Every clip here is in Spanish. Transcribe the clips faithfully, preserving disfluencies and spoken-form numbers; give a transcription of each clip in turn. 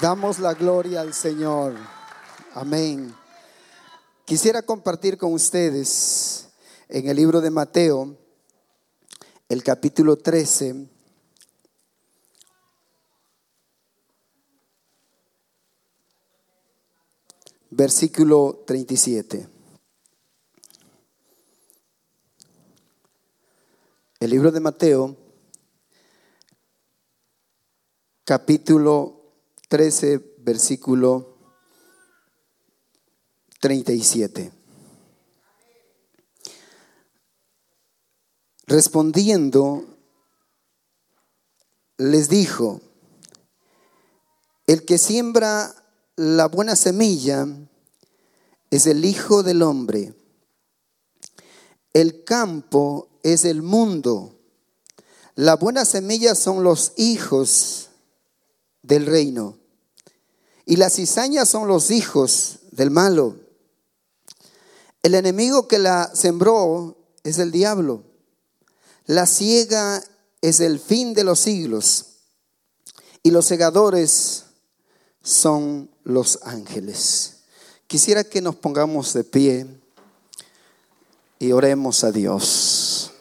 Damos la gloria al Señor. Amén. Quisiera compartir con ustedes en el libro de Mateo, el capítulo trece, versículo treinta y siete. El libro de Mateo, capítulo trece, versículo treinta y siete. Respondiendo, les dijo: el que siembra la buena semilla es el Hijo del Hombre. El campo es el mundo. La buena semilla son los hijos del reino, y las cizañas son los hijos del malo. El enemigo que la sembró es el diablo. La siega es el fin de los siglos, y los segadores son los ángeles. Quisiera que nos pongamos de pie y oremos a Dios.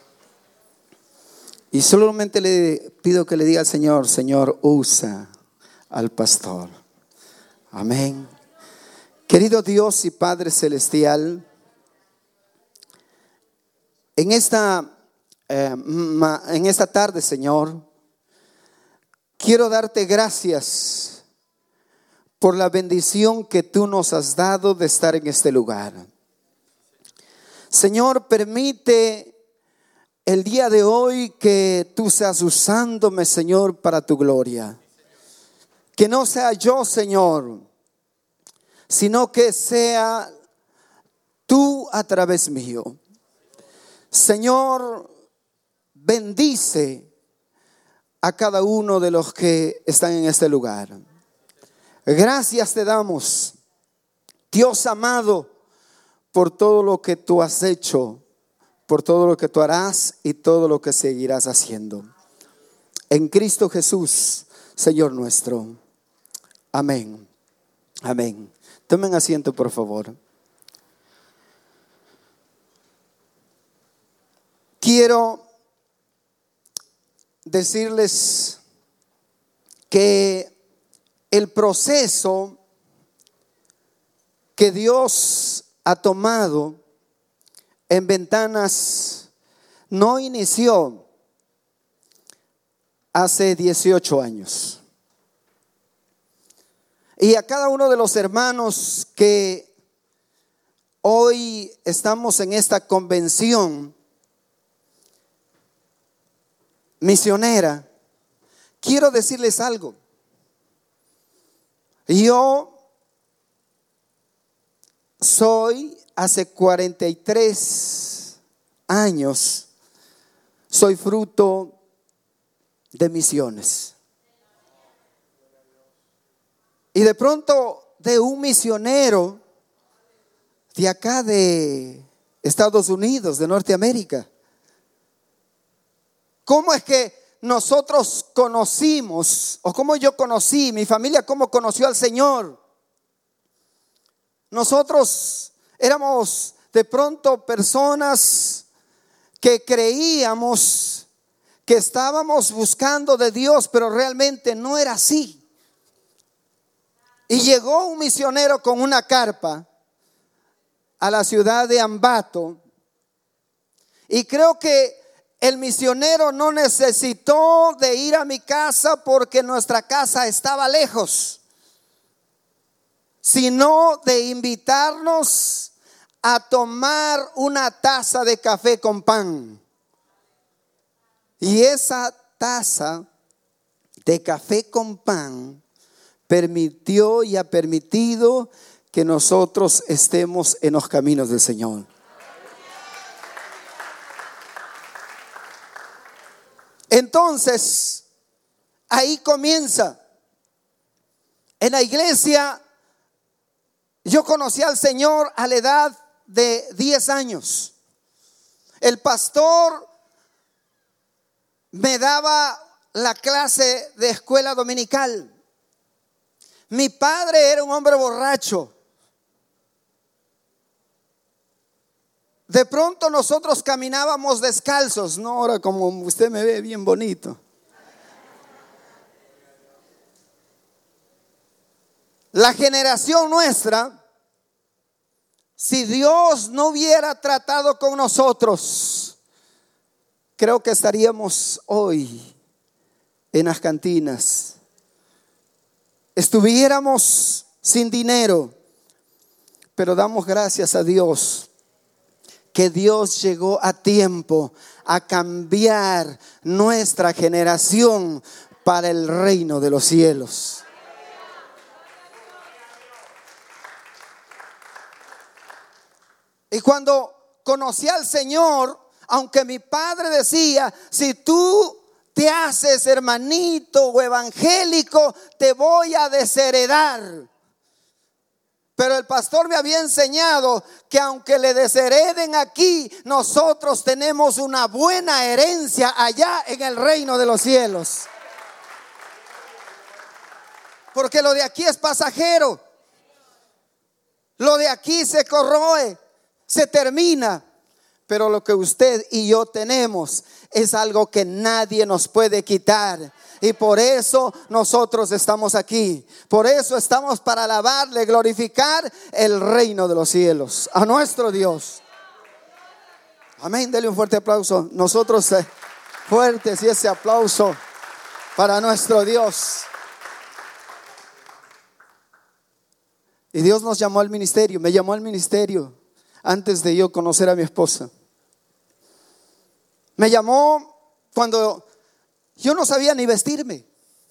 Y solamente le pido que le diga al Señor: Señor, usa al pastor. Amén. Querido Dios y Padre celestial, en esta, eh, en esta tarde, Señor, quiero darte gracias por la bendición que tú nos has dado de estar en este lugar. Señor, permite el día de hoy que tú seas usándome, Señor, para tu gloria. Que no sea yo, Señor, sino que sea tú a través mío. Señor, bendice a cada uno de los que están en este lugar. Gracias te damos, Dios amado, por todo lo que tú has hecho, por todo lo que tú harás y todo lo que seguirás haciendo. En Cristo Jesús, Señor nuestro. Amén. Amén. Tomen asiento, por favor. Quiero decirles que el proceso que Dios ha tomado en Ventanas no inició hace dieciocho años. Y a cada uno de los hermanos que hoy estamos en esta convención misionera, quiero decirles algo. Yo soy hace cuarenta y tres años, soy fruto de misiones. Y de pronto de un misionero de acá de Estados Unidos, de Norteamérica. ¿Cómo es que nosotros conocimos, o cómo yo conocí, mi familia cómo conoció al Señor? Nosotros éramos de pronto personas que creíamos que estábamos buscando de Dios, pero realmente no era así. Y llegó un misionero con una carpa a la ciudad de Ambato, y creo que el misionero no necesitó de ir a mi casa porque nuestra casa estaba lejos, sino de invitarnos a tomar una taza de café con pan. Y esa taza de café con pan permitió y ha permitido que nosotros estemos en los caminos del Señor. Entonces, ahí comienza. En la iglesia, yo conocí al Señor a la edad de diez años. El pastor me daba la clase de escuela dominical. Mi padre era un hombre borracho. De pronto nosotros caminábamos descalzos, no ahora como usted me ve bien bonito. La generación nuestra, si Dios no hubiera tratado con nosotros, creo que estaríamos hoy en las cantinas. Estuviéramos sin dinero, pero damos gracias a Dios que Dios llegó a tiempo a cambiar nuestra generación para el reino de los cielos. Y cuando conocí al Señor, aunque mi padre decía, si tú te haces hermanito o evangélico, te voy a desheredar. Pero el pastor me había enseñado que aunque le deshereden aquí, nosotros tenemos una buena herencia allá en el reino de los cielos. Porque lo de aquí es pasajero. Lo de aquí se corroe, se termina. Pero lo que usted y yo tenemos es algo que nadie nos puede quitar. Y por eso nosotros estamos aquí. Por eso estamos para alabarle, glorificar el reino de los cielos a nuestro Dios. Amén. Dele un fuerte aplauso. Nosotros eh, fuertes y ese aplauso para nuestro Dios. Y Dios nos llamó al ministerio. Me llamó al ministerio antes de yo conocer a mi esposa. Me llamó cuando yo no sabía ni vestirme.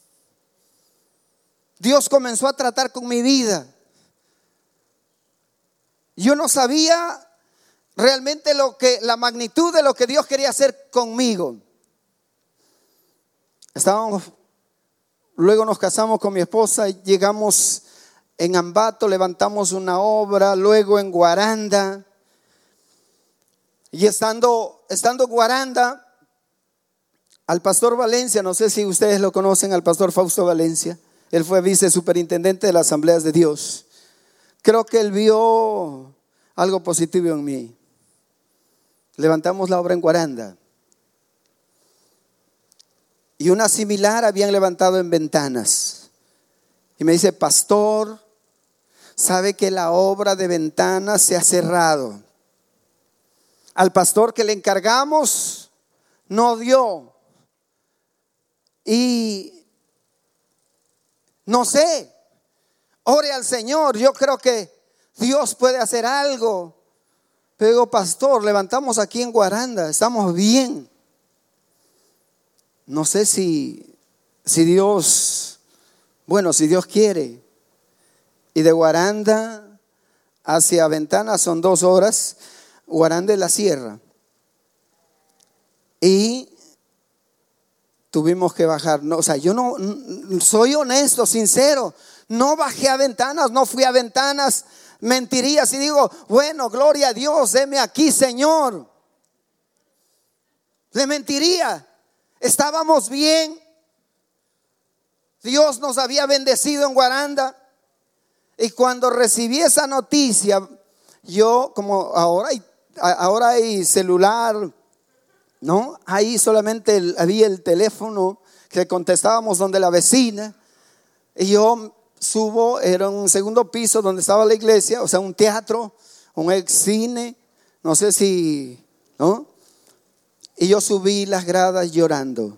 Dios comenzó a tratar con mi vida. Yo no sabía realmente lo que, la magnitud de lo que Dios quería hacer conmigo. Estábamos, luego nos casamos con mi esposa y llegamos en Ambato, levantamos una obra, luego en Guaranda. Y estando, estando en Guaranda, al pastor Valencia, no sé si ustedes lo conocen, al pastor Fausto Valencia. Él fue vice superintendente de las Asambleas de Dios. Creo que él vio algo positivo en mí. Levantamos la obra en Guaranda. Y una similar habían levantado en Ventanas. Y me dice, pastor, sabe que la obra de Ventanas se ha cerrado. Al pastor que le encargamos no dio. Y no sé, ore al Señor. Yo creo que Dios puede hacer algo. Pero digo, pastor, levantamos aquí en Guaranda, estamos bien. No sé si, si Dios, bueno, si Dios quiere. Y de Guaranda hacia Ventanas son dos horas. Guaranda es la sierra. Y tuvimos que bajar. No, o sea, yo no, soy honesto, sincero. No bajé a Ventanas, no fui a Ventanas. Mentiría si digo, bueno, gloria a Dios, heme aquí, Señor. Le mentiría. Estábamos bien. Dios nos había bendecido en Guaranda. Y cuando recibí esa noticia, yo como ahora hay, ahora hay celular, ¿no? Ahí solamente el, había el teléfono que contestábamos donde la vecina. Y yo subo, era un segundo piso donde estaba la iglesia, o sea, un teatro, un ex cine, no sé si, ¿no? Y yo subí las gradas llorando.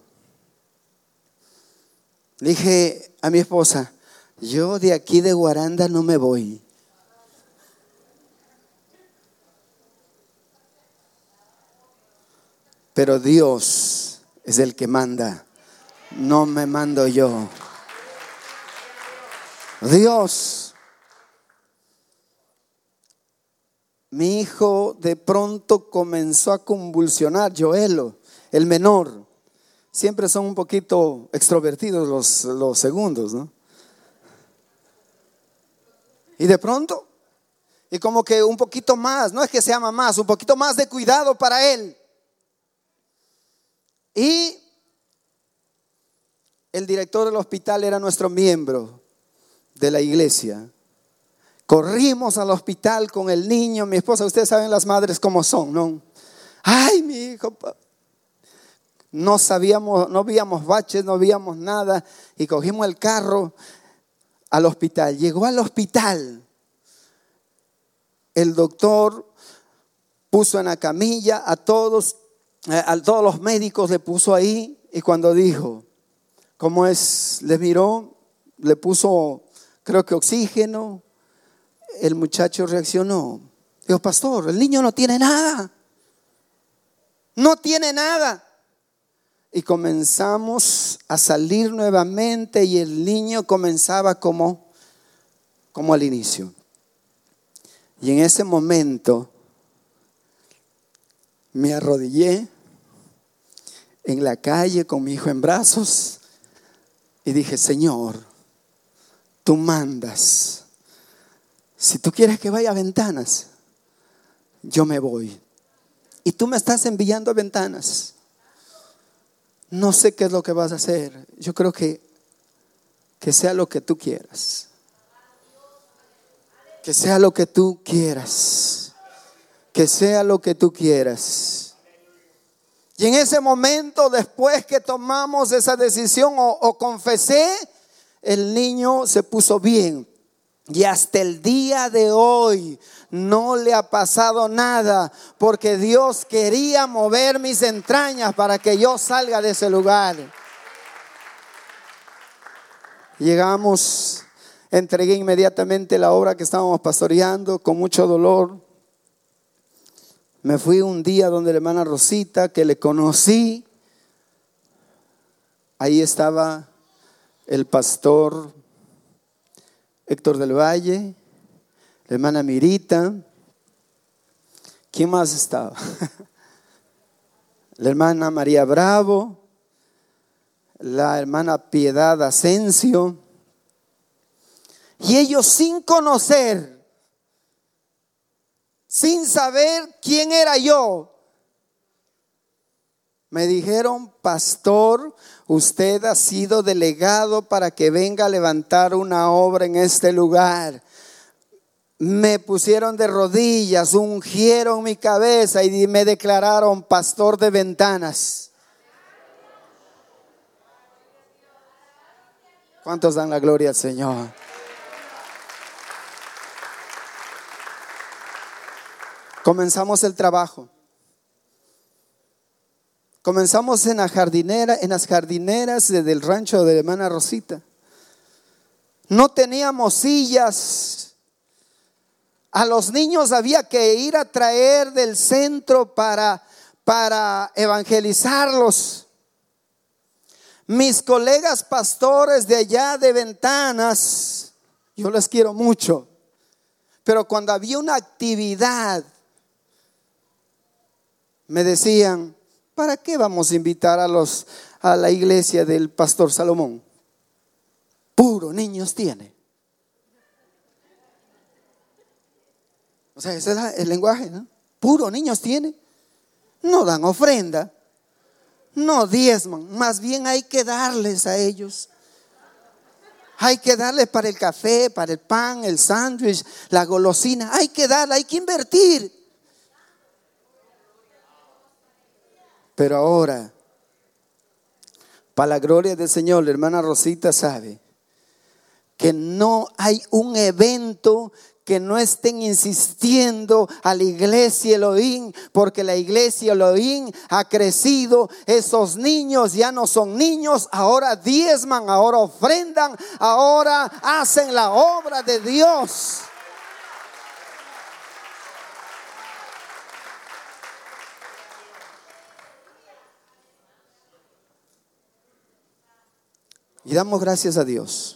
Le dije a mi esposa, yo de aquí de Guaranda no me voy. Pero Dios es el que manda, no me mando yo. Dios. Mi hijo de pronto comenzó a convulsionar, Joelo, el menor. Siempre son un poquito extrovertidos los, los segundos, ¿no? Y de pronto, y como que un poquito más, no es que se ama más, un poquito más de cuidado para él. Y el director del hospital era nuestro miembro de la iglesia. Corrimos al hospital con el niño. Mi esposa, ustedes saben las madres cómo son, ¿no? Ay, mi hijo. No sabíamos, no veíamos baches, no veíamos nada. Y cogimos el carro al hospital. Llegó al hospital. El doctor puso en la camilla a todos, a todos los médicos le puso ahí. Y cuando dijo, ¿cómo es? Le miró, le puso, creo que oxígeno. El muchacho reaccionó. Dijo, pastor, el niño no tiene nada. No tiene nada. Y comenzamos a salir nuevamente y el niño comenzaba como, como al inicio. Y en ese momento me arrodillé en la calle con mi hijo en brazos y dije, Señor, tú mandas. Si tú quieres que vaya a Ventanas, yo me voy. Y tú me estás enviando a Ventanas. No sé qué es lo que vas a hacer. Yo creo que, que sea lo que tú quieras. Que sea lo que tú quieras. Que sea lo que tú quieras. Y en ese momento, después que tomamos esa decisión o, o confesé, el niño se puso bien. Y hasta el día de hoy no le ha pasado nada, porque Dios quería mover mis entrañas para que yo salga de ese lugar. Llegamos, entregué inmediatamente la obra que estábamos pastoreando con mucho dolor. Me fui un día donde la hermana Rosita, que le conocí. Ahí estaba el pastor Héctor del Valle, la hermana Mirita. ¿Quién más estaba? La hermana María Bravo, la hermana Piedad Asensio. Y ellos sin conocer, sin saber quién era yo, me dijeron, pastor, usted ha sido delegado para que venga a levantar una obra en este lugar. Me pusieron de rodillas, ungieron mi cabeza y me declararon pastor de Ventanas. ¿Cuántos dan la gloria al Señor? Comenzamos el trabajo. Comenzamos en la jardinera, en las jardineras del rancho de la hermana Rosita. No teníamos sillas. A los niños había que ir a traer del centro para, para evangelizarlos. Mis colegas pastores de allá de Ventanas, yo les quiero mucho, pero cuando había una actividad, me decían, ¿para qué vamos a invitar a los a la iglesia del pastor Salomón? Puro niños tiene. O sea, ese es el lenguaje, ¿no? Puro niños tiene. No dan ofrenda, no diezman, más bien hay que darles a ellos. Hay que darles para el café, para el pan, el sándwich, la golosina. Hay que darle, hay que invertir. Pero ahora, para la gloria del Señor, la hermana Rosita sabe que no hay un evento que no estén insistiendo a la iglesia Elohim, porque la iglesia Elohim ha crecido. Esos niños ya no son niños, ahora diezman, ahora ofrendan, ahora hacen la obra de Dios. Y damos gracias a Dios.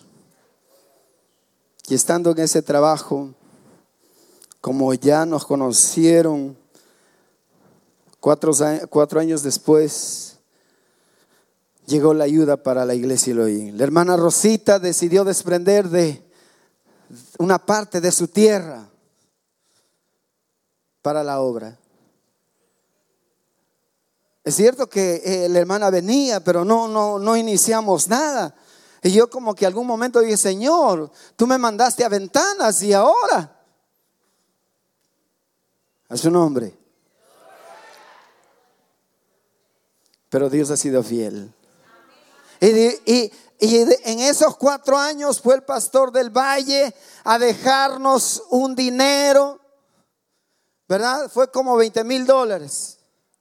Y estando en ese trabajo, como ya nos conocieron cuatro, cuatro años después, llegó la ayuda para la iglesia Elohim. La hermana Rosita decidió desprender de una parte de su tierra para la obra. Es cierto que eh, la hermana venía, pero no, no, no iniciamos nada. Y yo como que algún momento dije, Señor, tú me mandaste a Ventanas y ahora. A su nombre. Pero Dios ha sido fiel. Y, y, y en esos cuatro años fue el pastor del Valle a dejarnos un dinero, ¿verdad? Fue como veinte mil dólares.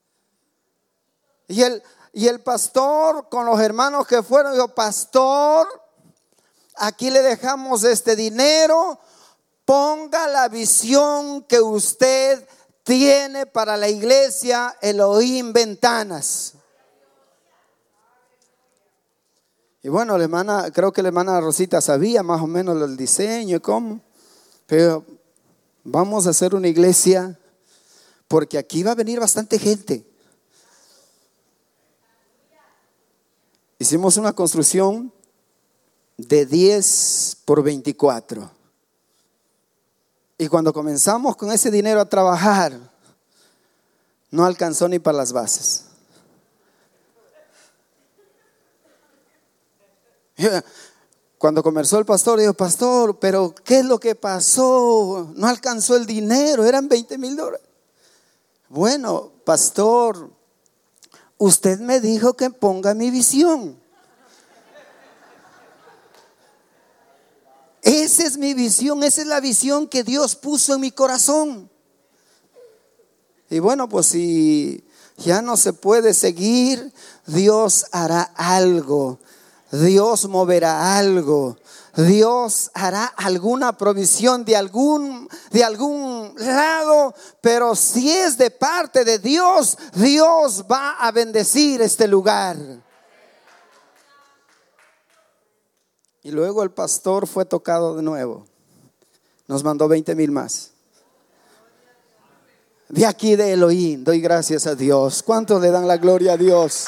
Y el, y el pastor con los hermanos que fueron dijo, pastor, aquí le dejamos este dinero, ponga la visión que usted tiene para la iglesia Elohim Ventanas. Y bueno, la hermana, creo que la hermana Rosita sabía más o menos el diseño y cómo. Pero vamos a hacer una iglesia porque aquí va a venir bastante gente. Hicimos una construcción de diez por veinticuatro. Y cuando comenzamos con ese dinero a trabajar, no alcanzó ni para las bases. Cuando comenzó el pastor, dijo, pastor, pero ¿qué es lo que pasó? No alcanzó el dinero, eran veinte mil dólares. Bueno, pastor, usted me dijo que ponga mi visión. Esa es mi visión, esa es la visión que Dios puso en mi corazón. Y bueno, pues si ya no se puede seguir, Dios hará algo. Dios moverá algo. Dios hará alguna provisión de algún, de algún lado. Pero si es de parte de Dios, Dios va a bendecir este lugar. Y luego el pastor fue tocado de nuevo. Nos mandó veinte mil más. De aquí de Elohim, doy gracias a Dios. ¿Cuántos le dan la gloria a Dios?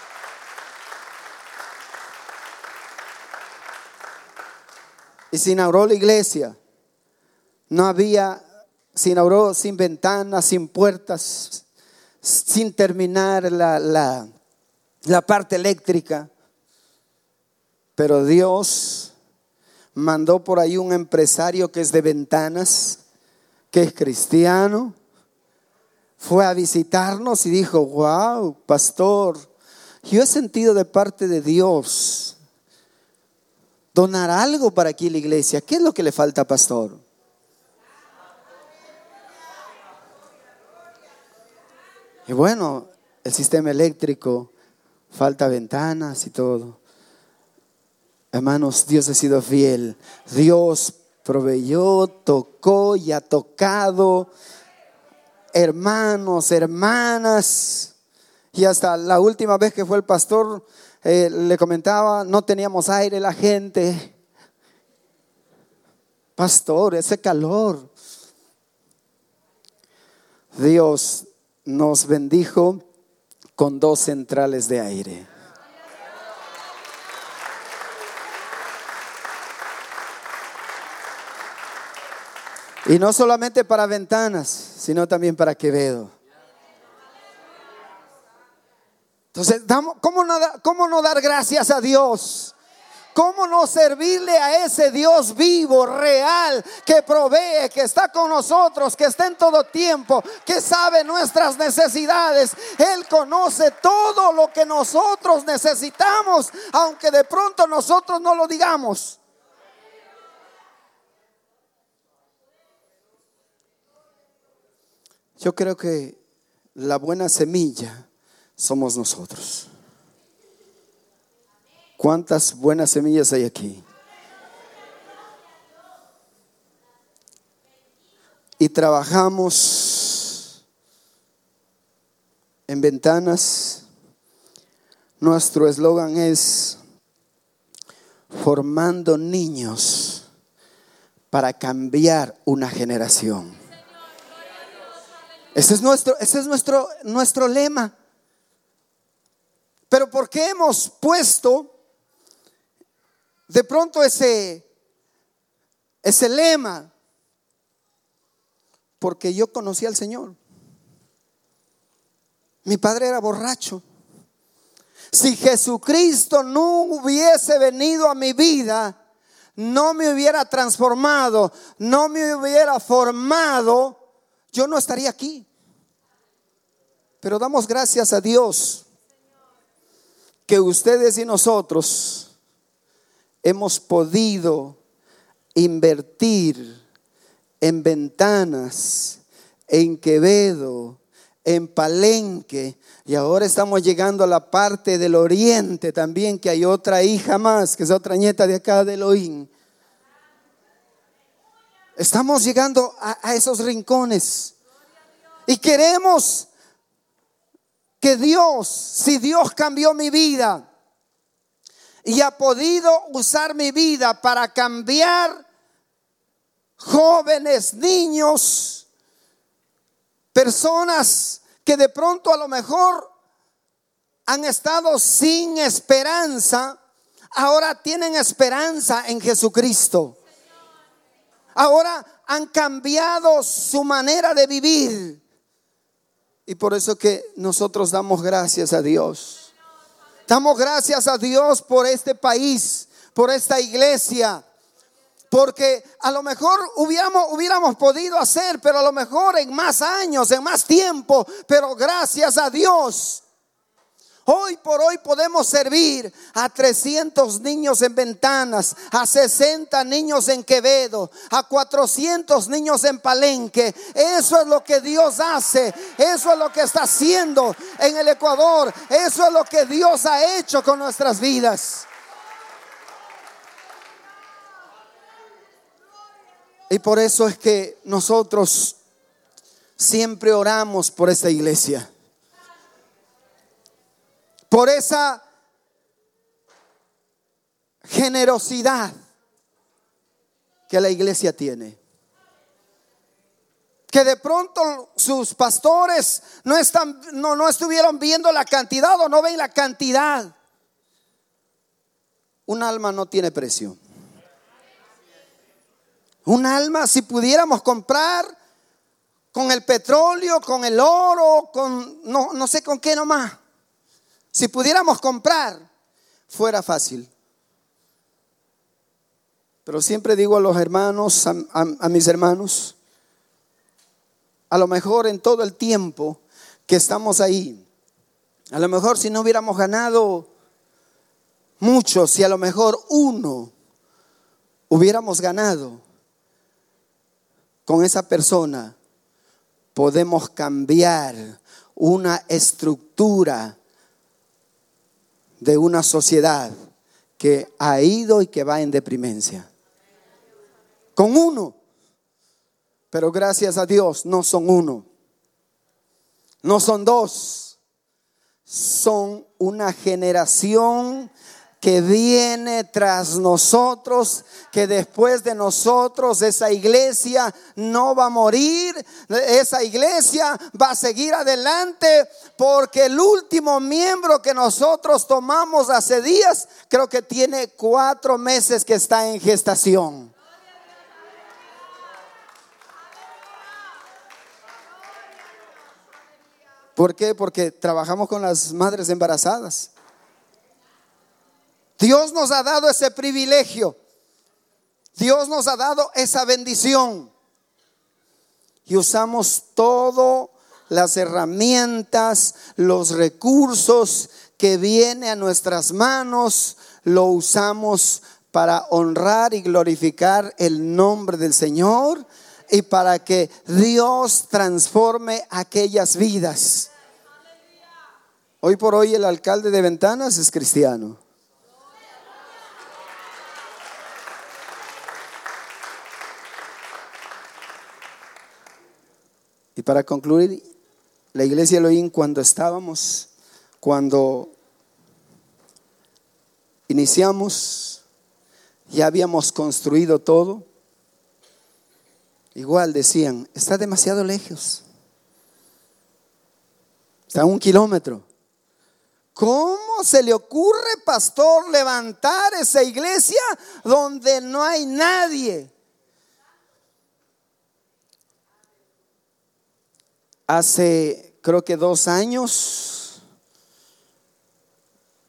Y se inauguró la iglesia. No había, se inauguró sin ventanas, sin puertas, sin terminar la, la, la parte eléctrica. Pero Dios mandó por ahí un empresario que es de ventanas, que es cristiano. Fue a visitarnos y dijo, wow, pastor, yo he sentido de parte de Dios donar algo para aquí la iglesia. ¿Qué es lo que le falta, pastor? Y bueno, el sistema eléctrico, falta ventanas y todo. Hermanos, Dios ha sido fiel. Dios proveyó, tocó y ha tocado. Hermanos, hermanas. Y hasta la última vez que fue el pastor, eh, le comentaba, no teníamos aire la gente. Pastor, ese calor. Dios nos bendijo con dos centrales de aire. Y no solamente para ventanas, sino también para Quevedo. Entonces, ¿cómo no, cómo no dar gracias a Dios? ¿Cómo no servirle a ese Dios vivo, real, que provee, que está con nosotros, que está en todo tiempo, que sabe nuestras necesidades? Él conoce todo lo que nosotros necesitamos, aunque de pronto nosotros no lo digamos. Yo creo que la buena semilla somos nosotros. ¿Cuántas buenas semillas hay aquí? Y trabajamos en ventanas. Nuestro eslogan es formando niños para cambiar una generación. Ese es nuestro, ese es nuestro, nuestro lema. Pero ¿por qué hemos puesto de pronto ese, ese lema? Porque yo conocí al Señor. Mi padre era borracho. Si Jesucristo no hubiese venido a mi vida, no me hubiera transformado, no me hubiera formado, yo no estaría aquí. Pero damos gracias a Dios que ustedes y nosotros hemos podido invertir en Ventanas, en Quevedo, en Palenque, y ahora estamos llegando a la parte del oriente también, que hay otra hija más, que es otra nieta de acá de Elohim. Estamos llegando a, a esos rincones y queremos que Dios, si Dios cambió mi vida y ha podido usar mi vida para cambiar jóvenes, niños, personas que de pronto a lo mejor han estado sin esperanza, ahora tienen esperanza en Jesucristo. Ahora han cambiado su manera de vivir. Y por eso que nosotros damos gracias a Dios. Damos gracias a Dios por este país, por esta iglesia. Porque a lo mejor hubiéramos, hubiéramos podido hacer, pero a lo mejor en más años, en más tiempo. Pero gracias a Dios, hoy por hoy podemos servir a trescientos niños en Ventanas, a sesenta niños en Quevedo, a cuatrocientos niños en Palenque. Eso es lo que Dios hace, eso es lo que está haciendo en el Ecuador, eso es lo que Dios ha hecho con nuestras vidas. Y por eso es que nosotros siempre oramos por esta iglesia, por esa generosidad que la iglesia tiene. Que de pronto sus pastores no están, no, no estuvieron viendo la cantidad o no ven la cantidad. Un alma no tiene precio. Un alma, si pudiéramos comprar con el petróleo, con el oro, con no, no sé con qué nomás. Si pudiéramos comprar, fuera fácil. Pero siempre digo a los hermanos, a, a, a mis hermanos, a lo mejor en todo el tiempo que estamos ahí, a lo mejor si no hubiéramos ganado mucho, si a lo mejor uno hubiéramos ganado, con esa persona podemos cambiar una estructura de una sociedad que ha ido y que va en deprimencia. Con uno. Pero gracias a Dios no son uno, no son dos, son una generación que viene tras nosotros, que después de nosotros esa iglesia no va a morir, esa iglesia va a seguir adelante, porque el último miembro que nosotros tomamos hace días, creo que tiene cuatro meses que está en gestación. ¿Por qué? Porque trabajamos con las madres embarazadas. Dios nos ha dado ese privilegio. Dios nos ha dado esa bendición. Y usamos todas las herramientas, los recursos que vienen a nuestras manos, lo usamos para honrar y glorificar el nombre del Señor y para que Dios transforme aquellas vidas. Hoy por hoy el alcalde de Ventanas es cristiano. Y para concluir, la iglesia Elohim, cuando estábamos, cuando iniciamos, ya habíamos construido todo. Igual decían, está demasiado lejos, está a un kilómetro. ¿Cómo se le ocurre, pastor, levantar esa iglesia donde no hay nadie? Hace creo que dos años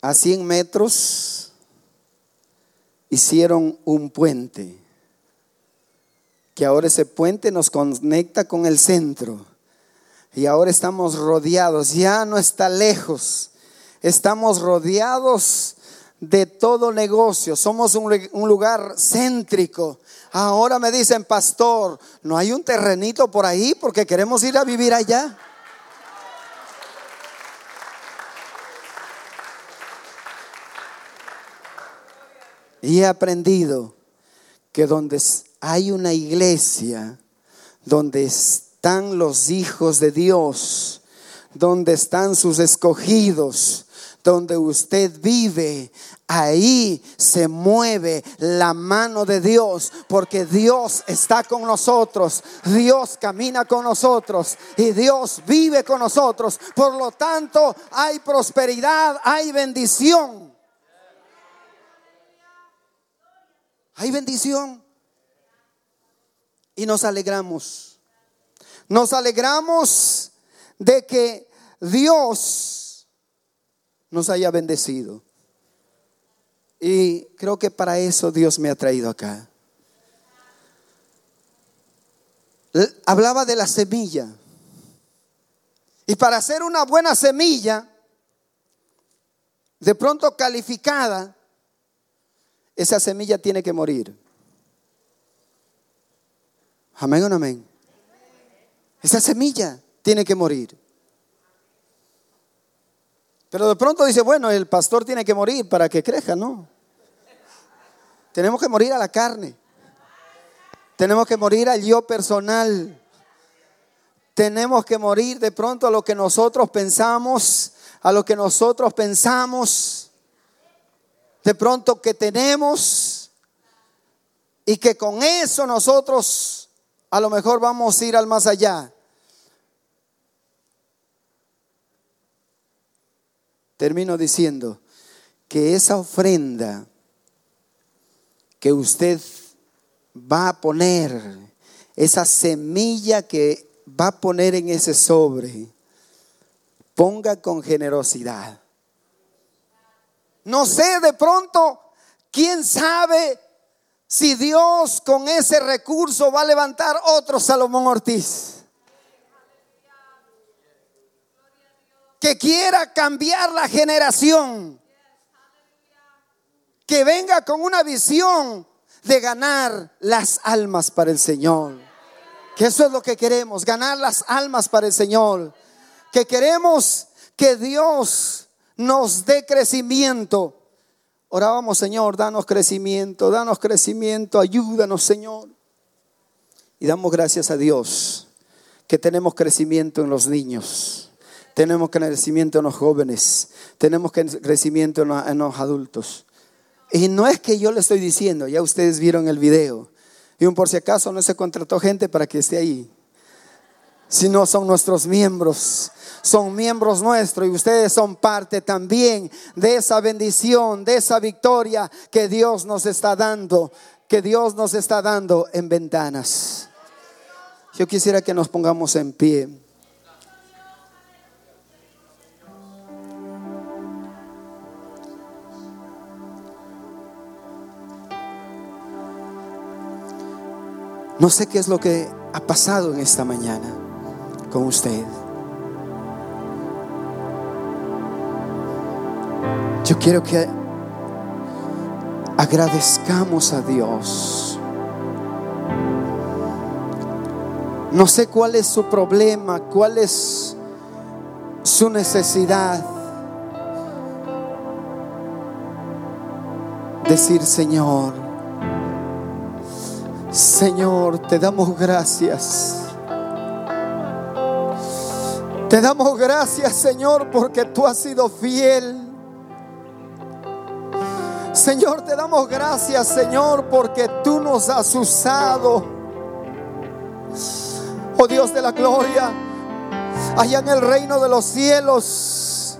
a cien metros hicieron un puente, que ahora ese puente nos conecta con el centro. Y ahora estamos rodeados, ya no está lejos. Estamos rodeados de todo negocio. Somos un, un lugar céntrico. Ahora me dicen, pastor, ¿no hay un terrenito por ahí? Porque queremos ir a vivir allá. Y he aprendido que donde hay una iglesia, donde están los hijos de Dios, donde están sus escogidos, donde usted vive, ahí se mueve la mano de Dios, porque Dios está con nosotros, Dios camina con nosotros y Dios vive con nosotros. Por lo tanto, hay prosperidad, hay bendición. Hay bendición. Y nos alegramos. Nos alegramos de que Dios nos haya bendecido. Y creo que para eso Dios me ha traído acá. Hablaba de la semilla. Y para hacer una buena semilla, de pronto calificada, esa semilla tiene que morir. Amén o no amén. Esa semilla tiene que morir. Pero de pronto dice, bueno, el pastor tiene que morir para que crezca. No. Tenemos que morir a la carne. Tenemos que morir al yo personal. Tenemos que morir de pronto a lo que nosotros pensamos, a lo que nosotros pensamos, de pronto que tenemos, y que con eso nosotros a lo mejor vamos a ir al más allá. Termino diciendo que esa ofrenda que usted va a poner, esa semilla que va a poner en ese sobre, ponga con generosidad. No sé, de pronto, quién sabe si Dios con ese recurso va a levantar otro Salomón Ortiz, que quiera cambiar la generación, que venga con una visión de ganar las almas para el Señor. Que eso es lo que queremos, ganar las almas para el Señor. Que queremos que Dios nos dé crecimiento. Orábamos, Señor, danos crecimiento, danos crecimiento, ayúdanos, Señor. Y damos gracias a Dios que tenemos crecimiento en los niños, tenemos crecimiento en los jóvenes, tenemos crecimiento en los, en los adultos. Y no es que yo le estoy diciendo, ya ustedes vieron el video, y un por si acaso no se contrató gente para que esté ahí, sino son nuestros miembros, son miembros nuestros, y ustedes son parte también de esa bendición, de esa victoria que Dios nos está dando, que Dios nos está dando en Ventanas. Yo quisiera que nos pongamos en pie. No sé qué es lo que ha pasado en esta mañana con usted. Yo quiero que agradezcamos a Dios. No sé cuál es su problema, cuál es su necesidad. Decir, Señor, Señor, te damos gracias. Te damos gracias, Señor, porque tú has sido fiel. Señor, te damos gracias, Señor, porque tú nos has usado. Oh Dios de la gloria, allá en el reino de los cielos,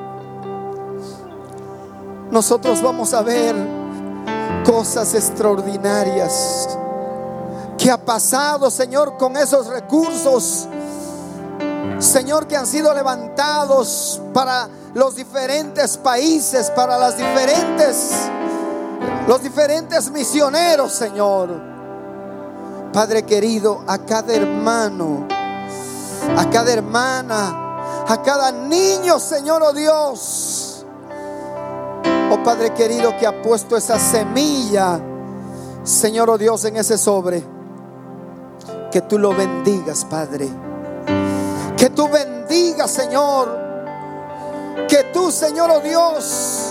nosotros vamos a ver cosas extraordinarias que ha pasado, Señor, con esos recursos, Señor, que han sido levantados para los diferentes países, para las diferentes, los diferentes misioneros, Señor. Padre querido, a cada hermano, a cada hermana, a cada niño, Señor, oh Dios, oh Padre querido, que ha puesto esa semilla, Señor, oh Dios, en ese sobre, que tú lo bendigas, Padre, que tú bendigas, Señor, que tú, Señor, oh Dios,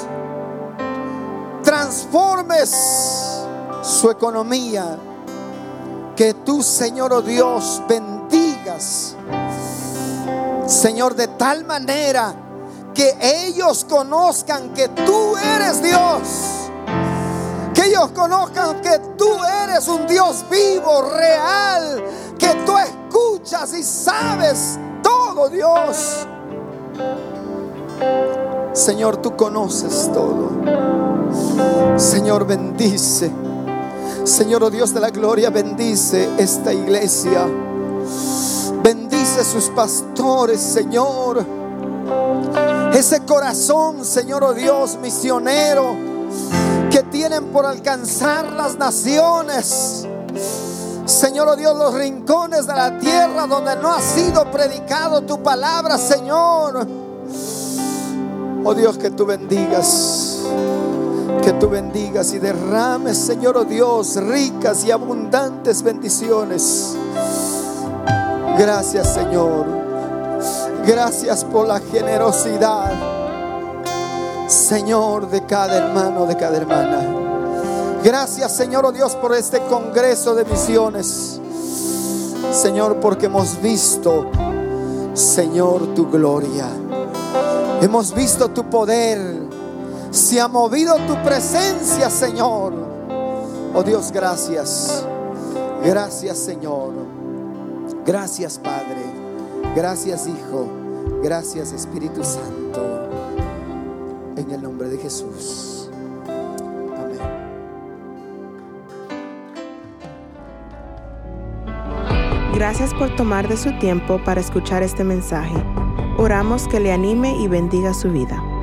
transformes su economía, que tú, Señor, oh Dios, bendigas, Señor, de tal manera que ellos conozcan que tú eres Dios, que ellos conozcan que tú eres un Dios vivo, real, que tú escuchas y sabes todo, Dios. Señor, tú conoces todo. Señor, bendice. Señor, oh Dios de la gloria, bendice esta iglesia. Bendice sus pastores, Señor. Ese corazón, Señor, oh Dios, misionero, que tienen por alcanzar las naciones. Señor, oh Dios, los rincones de la tierra donde no ha sido predicado tu palabra, Señor. Oh Dios, que tú bendigas, que tú bendigas y derrames, Señor, oh Dios, ricas y abundantes bendiciones. Gracias, Señor. Gracias por la generosidad, Señor, de cada hermano, de cada hermana. Gracias, Señor, oh Dios, por este congreso de misiones, Señor, porque hemos visto, Señor, tu gloria. Hemos visto tu poder. Se ha movido tu presencia, Señor. Oh Dios, gracias. Gracias, Señor. Gracias, Padre. Gracias, Hijo. Gracias, Espíritu Santo. En el nombre de Jesús. Amén. Gracias por tomar de su tiempo para escuchar este mensaje. Oramos que le anime y bendiga su vida.